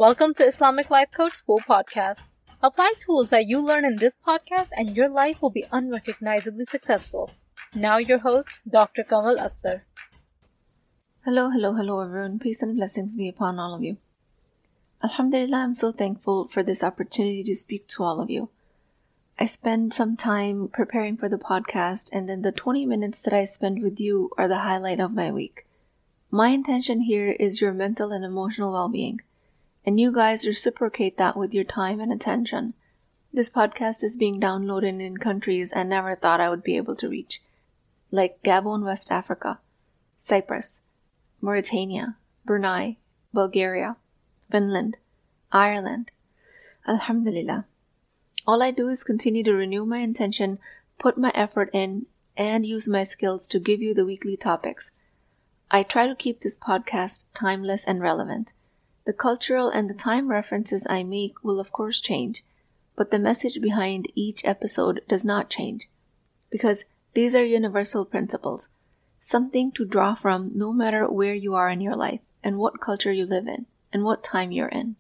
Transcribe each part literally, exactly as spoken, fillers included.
Welcome to Islamic Life Coach School Podcast. Apply tools that you learn in this podcast and your life will be unrecognizably successful. Now your host, Doctor Kamal Akhtar. Hello, hello, hello everyone. Peace and blessings be upon all of you. Alhamdulillah, I'm so thankful for this opportunity to speak to all of you. I spend some time preparing for the podcast, and then the twenty minutes that I spend with you are the highlight of my week. My intention here is your mental and emotional well-being, and you guys reciprocate that with your time and attention. This podcast is being downloaded in countries I never thought I would be able to reach, like Gabon, West Africa, Cyprus, Mauritania, Brunei, Bulgaria, Finland, Ireland. Alhamdulillah. All I do is continue to renew my intention, put my effort in, and use my skills to give you the weekly topics. I try to keep this podcast timeless and relevant. The cultural and the time references I make will of course change, but the message behind each episode does not change, because these are universal principles, something to draw from no matter where you are in your life and what culture you live in and what time you're in.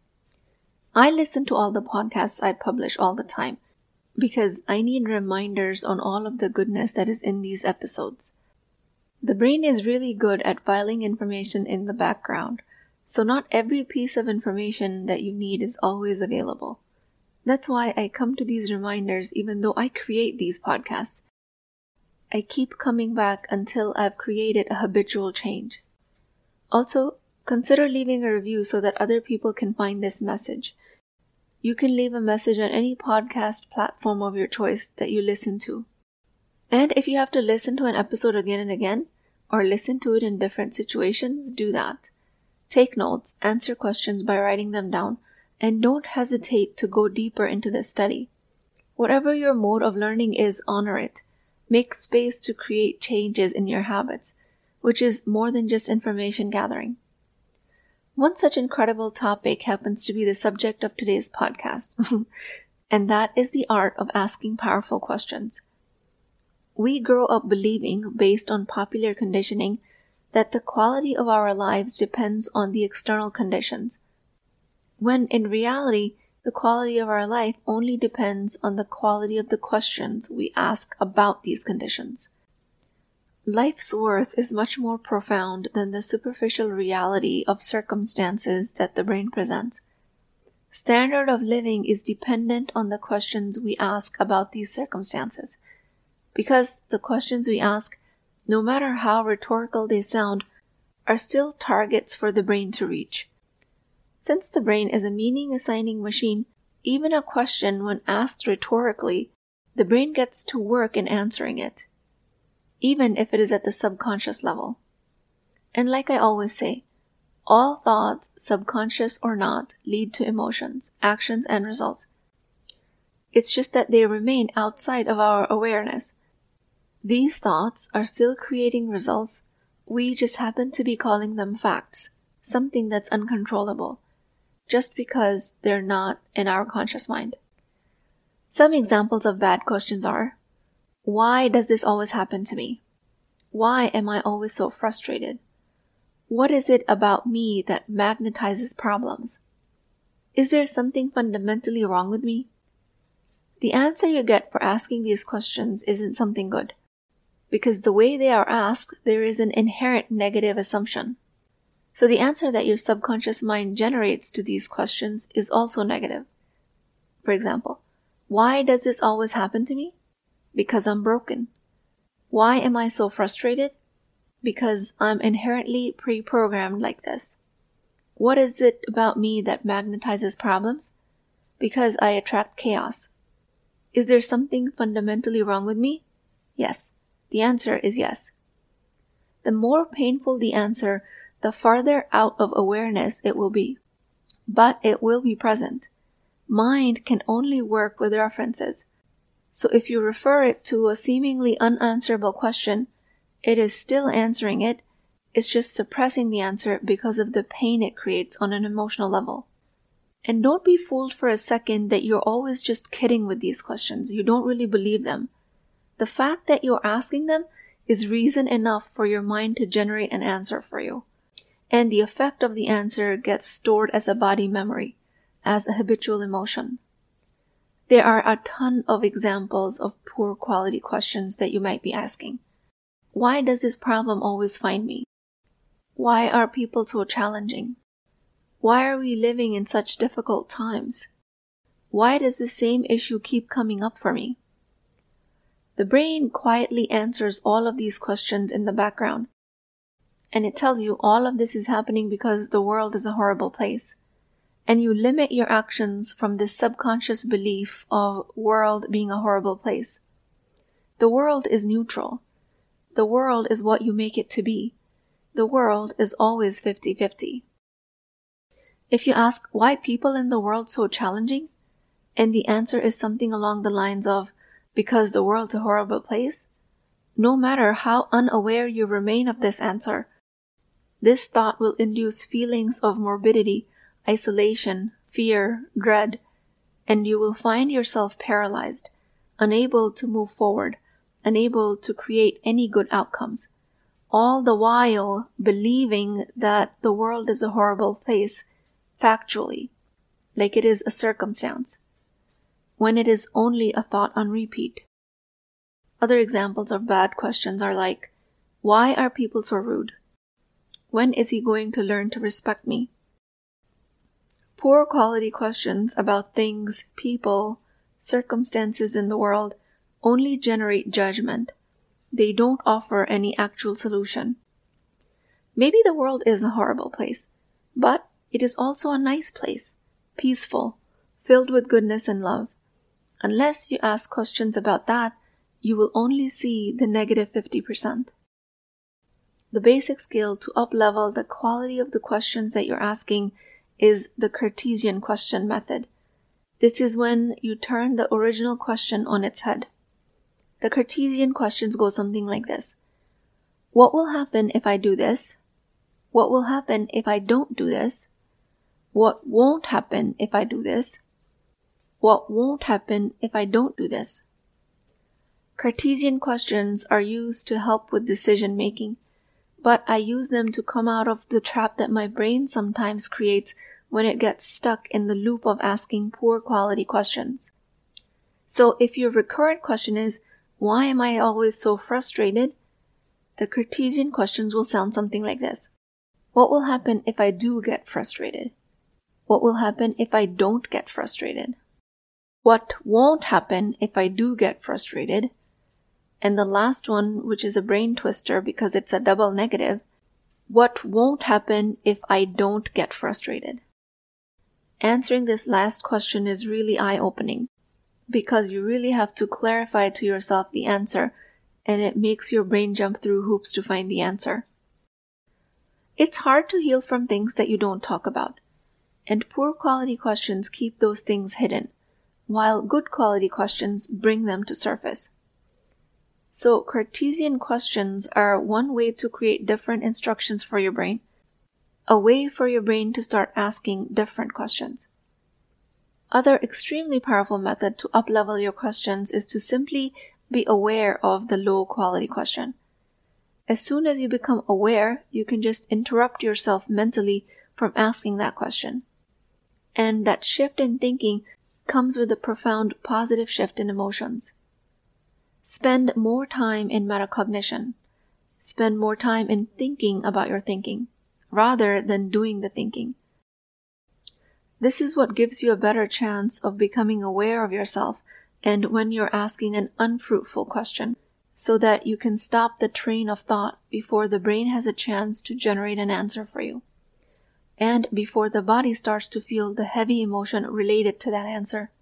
I listen to all the podcasts I publish all the time because I need reminders on all of the goodness that is in these episodes. The brain is really good at filing information in the background, so not every piece of information that you need is always available. That's why I come to these reminders even though I create these podcasts. I keep coming back until I've created a habitual change. Also, consider leaving a review so that other people can find this message. You can leave a message on any podcast platform of your choice that you listen to. And if you have to listen to an episode again and again, or listen to it in different situations, do that. Take notes, answer questions by writing them down, and don't hesitate to go deeper into the study. Whatever your mode of learning is, honor it. Make space to create changes in your habits, which is more than just information gathering. One such incredible topic happens to be the subject of today's podcast, and that is the art of asking powerful questions. We grow up believing, based on popular conditioning, that the quality of our lives depends on the external conditions, when in reality, the quality of our life only depends on the quality of the questions we ask about these conditions. Life's worth is much more profound than the superficial reality of circumstances that the brain presents. Standard of living is dependent on the questions we ask about these circumstances, because the questions we ask, no matter how rhetorical they sound, are still targets for the brain to reach. Since the brain is a meaning-assigning machine, even a question when asked rhetorically, the brain gets to work in answering it, even if it is at the subconscious level. And like I always say, all thoughts, subconscious or not, lead to emotions, actions, and results. It's just that they remain outside of our awareness. These thoughts are still creating results, we just happen to be calling them facts, something that's uncontrollable, just because they're not in our conscious mind. Some examples of bad questions are, why does this always happen to me? Why am I always so frustrated? What is it about me that magnetizes problems? Is there something fundamentally wrong with me? The answer you get for asking these questions isn't something good, because the way they are asked, there is an inherent negative assumption. So the answer that your subconscious mind generates to these questions is also negative. For example, why does this always happen to me? Because I'm broken. Why am I so frustrated? Because I'm inherently pre-programmed like this. What is it about me that magnetizes problems? Because I attract chaos. Is there something fundamentally wrong with me? Yes. The answer is yes. The more painful the answer, the farther out of awareness it will be. But it will be present. Mind can only work with references. So if you refer it to a seemingly unanswerable question, it is still answering it. It's just suppressing the answer because of the pain it creates on an emotional level. And don't be fooled for a second that you're always just kidding with these questions. You don't really believe them. The fact that you're asking them is reason enough for your mind to generate an answer for you. and the effect of the answer gets stored as a body memory, as a habitual emotion. There are a ton of examples of poor quality questions that you might be asking. Why does this problem always find me? Why are people so challenging? Why are we living in such difficult times? Why does the same issue keep coming up for me? The brain quietly answers all of these questions in the background, and it tells you all of this is happening because the world is a horrible place. And you limit your actions from this subconscious belief of world being a horrible place. The world is neutral. The world is what you make it to be. The world is always fifty-fifty. If you ask why people in the world so challenging, and the answer is something along the lines of, because the world's a horrible place, no matter how unaware you remain of this answer, this thought will induce feelings of morbidity, isolation, fear, dread, and you will find yourself paralyzed, unable to move forward, unable to create any good outcomes, all the while believing that the world is a horrible place factually, like it is a circumstance, when it is only a thought on repeat. Other examples of bad questions are like, why are people so rude? When is he going to learn to respect me? Poor quality questions about things, people, circumstances in the world only generate judgment. They don't offer any actual solution. Maybe the world is a horrible place, but it is also a nice place, peaceful, filled with goodness and love. Unless you ask questions about that, you will only see the negative fifty percent. The basic skill to up-level the quality of the questions that you're asking is the Cartesian question method. This is when you turn the original question on its head. The Cartesian questions go something like this. What will happen if I do this? What will happen if I don't do this? What won't happen if I do this? What won't happen if I don't do this? Cartesian questions are used to help with decision making, but I use them to come out of the trap that my brain sometimes creates when it gets stuck in the loop of asking poor quality questions. So if your recurrent question is, why am I always so frustrated? The Cartesian questions will sound something like this. What will happen if I do get frustrated? What will happen if I don't get frustrated? What won't happen if I do get frustrated? And the last one, which is a brain twister because it's a double negative, what won't happen if I don't get frustrated? Answering this last question is really eye-opening because you really have to clarify to yourself the answer, and it makes your brain jump through hoops to find the answer. It's hard to heal from things that you don't talk about, and poor quality questions keep those things hidden, while good quality questions bring them to surface. So Cartesian questions are one way to create different instructions for your brain, a way for your brain to start asking different questions. Other extremely powerful method to up-level your questions is to simply be aware of the low-quality question. As soon as you become aware, you can just interrupt yourself mentally from asking that question. And that shift in thinking comes with a profound positive shift in emotions. Spend more time in metacognition. Spend more time in thinking about your thinking, rather than doing the thinking. This is what gives you a better chance of becoming aware of yourself and when you're asking an unfruitful question, so that you can stop the train of thought before the brain has a chance to generate an answer for you, and before the body starts to feel the heavy emotion related to that answer.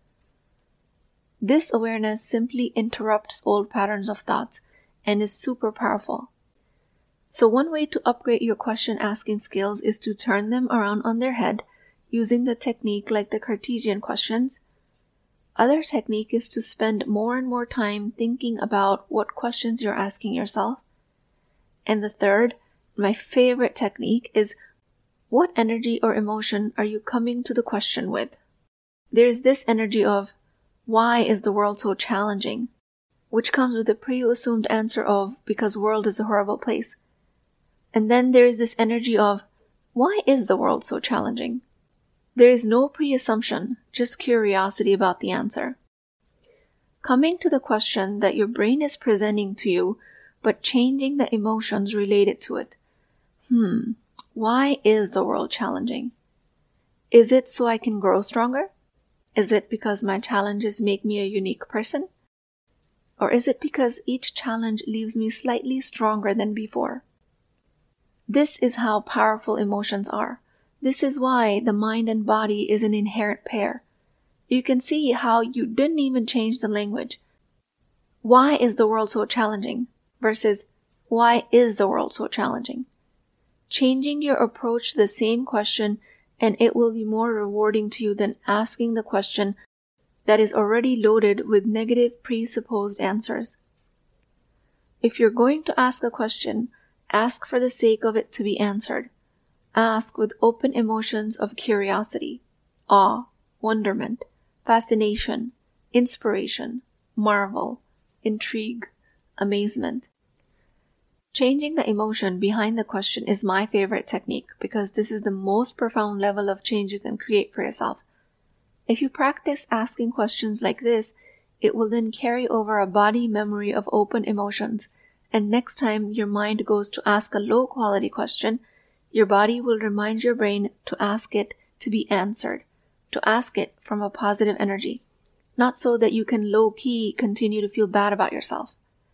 This awareness simply interrupts old patterns of thoughts and is super powerful. So one way to upgrade your question asking skills is to turn them around on their head using the technique like the Cartesian questions. Other technique is to spend more and more time thinking about what questions you're asking yourself. And the third, my favorite technique, is what energy or emotion are you coming to the question with? There's this energy of, why is the world so challenging? Which comes with the pre-assumed answer of, because world is a horrible place. And then there is this energy of, Why is the world so challenging? There is no pre-assumption, just curiosity about the answer. Coming to the question that your brain is presenting to you, but changing the emotions related to it. Hmm, why is the world challenging? Is it so I can grow stronger? Is it because my challenges make me a unique person? Or is it because each challenge leaves me slightly stronger than before? This is how powerful emotions are. This is why the mind and body is an inherent pair. You can see how you didn't even change the language. Why is the world so challenging? Versus, why is the world so challenging? Changing your approach to the same question, and it will be more rewarding to you than asking the question that is already loaded with negative presupposed answers. If you're going to ask a question, ask for the sake of it to be answered. Ask with open emotions of curiosity, awe, wonderment, fascination, inspiration, marvel, intrigue, amazement. Changing the emotion behind the question is my favorite technique because this is the most profound level of change you can create for yourself. If you practice asking questions like this, it will then carry over a body memory of open emotions, and next time your mind goes to ask a low-quality question, your body will remind your brain to ask it to be answered, to ask it from a positive energy, not so that you can low-key continue to feel bad about yourself.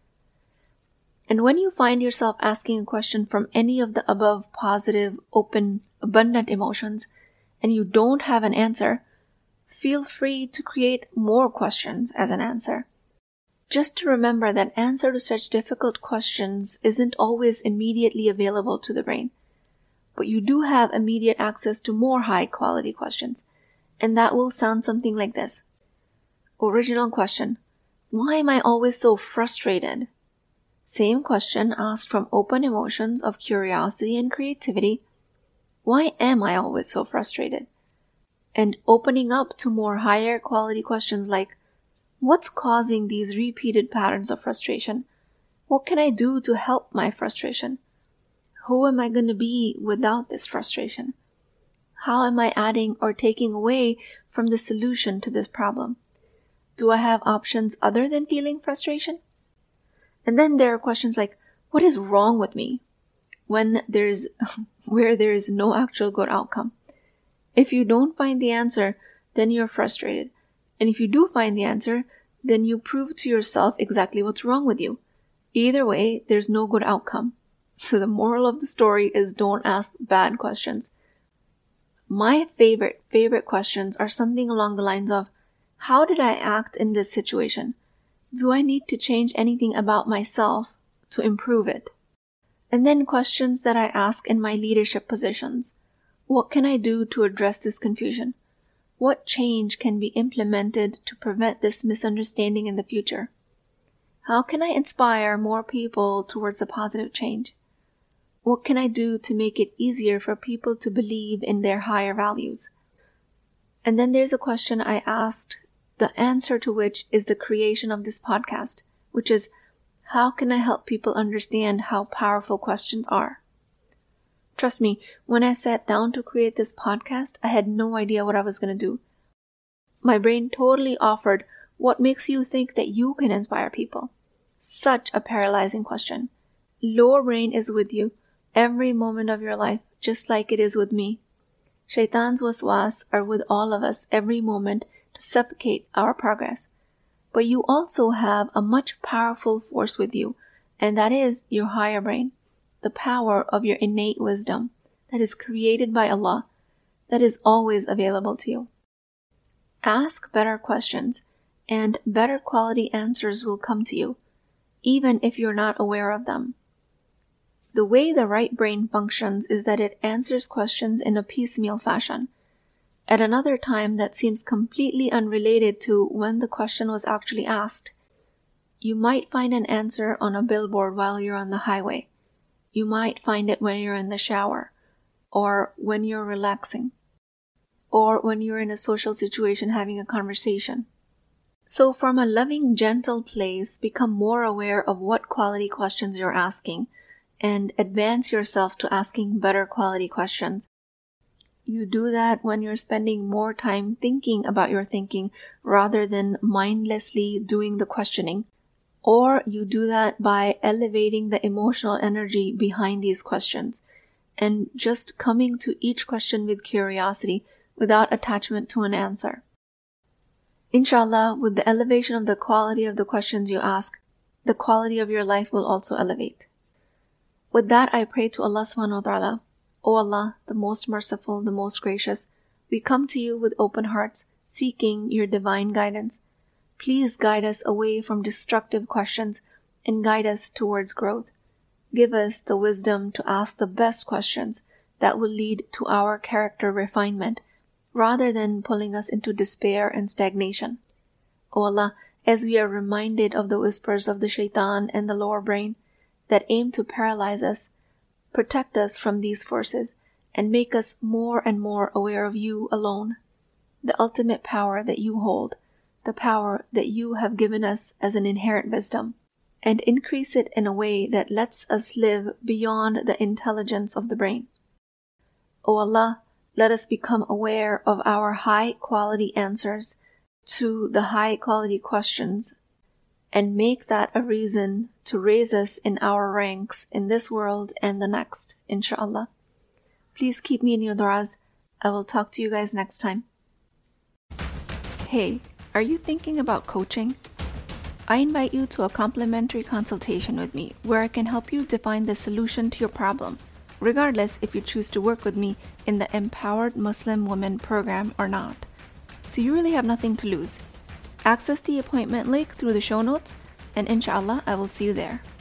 And when you find yourself asking a question from any of the above positive, open, abundant emotions, and you don't have an answer, feel free to create more questions as an answer. Just to remember that answer to such difficult questions isn't always immediately available to the brain. But you do have immediate access to more high-quality questions, and that will sound something like this. Original question. Why am I always so frustrated? Same question asked from open emotions of curiosity and creativity. Why am I always so frustrated? And opening up to more higher quality questions like, what's causing these repeated patterns of frustration? What can I do to help my frustration? Who am I going to be without this frustration? How am I adding or taking away from the solution to this problem? Do I have options other than feeling frustration? And then there are questions like, what is wrong with me? When there's, where there is no actual good outcome. If you don't find the answer, then you're frustrated. And if you do find the answer, then you prove to yourself exactly what's wrong with you. Either way, there's no good outcome. So the moral of the story is don't ask bad questions. My favorite, favorite questions are something along the lines of, how did I act in this situation? Do I need to change anything about myself to improve it? And then questions that I ask in my leadership positions. What can I do to address this confusion? What change can be implemented to prevent this misunderstanding in the future? How can I inspire more people towards a positive change? What can I do to make it easier for people to believe in their higher values? And then there's a question I asked, the answer to which is the creation of this podcast, which is, how can I help people understand how powerful questions are? Trust me, when I sat down to create this podcast, I had no idea what I was going to do. My brain totally offered, what makes you think that you can inspire people? Such a paralyzing question. Lower brain is with you every moment of your life, just like it is with me. Shaitan's waswas are with all of us every moment to suffocate our progress. But you also have a much powerful force with you, and that is your higher brain, the power of your innate wisdom that is created by Allah, that is always available to you. Ask better questions, and better quality answers will come to you, even if you're not aware of them. The way the right brain functions is that it answers questions in a piecemeal fashion. At another time that seems completely unrelated to when the question was actually asked. You might find an answer on a billboard while you're on the highway. You might find it when you're in the shower, or when you're relaxing, or when you're in a social situation having a conversation. So from a loving, gentle place, become more aware of what quality questions you're asking, and advance yourself to asking better quality questions. You do that when you're spending more time thinking about your thinking rather than mindlessly doing the questioning. Or you do that by elevating the emotional energy behind these questions and just coming to each question with curiosity without attachment to an answer. Inshallah, with the elevation of the quality of the questions you ask, the quality of your life will also elevate. With that, I pray to Allah subhanahu wa ta'ala, O Allah, the most merciful, the most gracious, we come to you with open hearts, seeking your divine guidance. Please guide us away from destructive questions and guide us towards growth. Give us the wisdom to ask the best questions that will lead to our character refinement, rather than pulling us into despair and stagnation. O Allah, as we are reminded of the whispers of the shaitan and the lower brain that aim to paralyze us, protect us from these forces and make us more and more aware of you alone, the ultimate power that you hold, the power that you have given us as an inherent wisdom, and increase it in a way that lets us live beyond the intelligence of the brain. O Allah, let us become aware of our high-quality answers to the high-quality questions and make that a reason to raise us in our ranks in this world and the next, inshallah. Please keep me in your du'as. I will talk to you guys next time. Hey, are you thinking about coaching? I invite you to a complimentary consultation with me where I can help you define the solution to your problem, regardless if you choose to work with me in the Empowered Muslim Women program or not. So you really have nothing to lose. Access the appointment link through the show notes, and inshallah, I will see you there.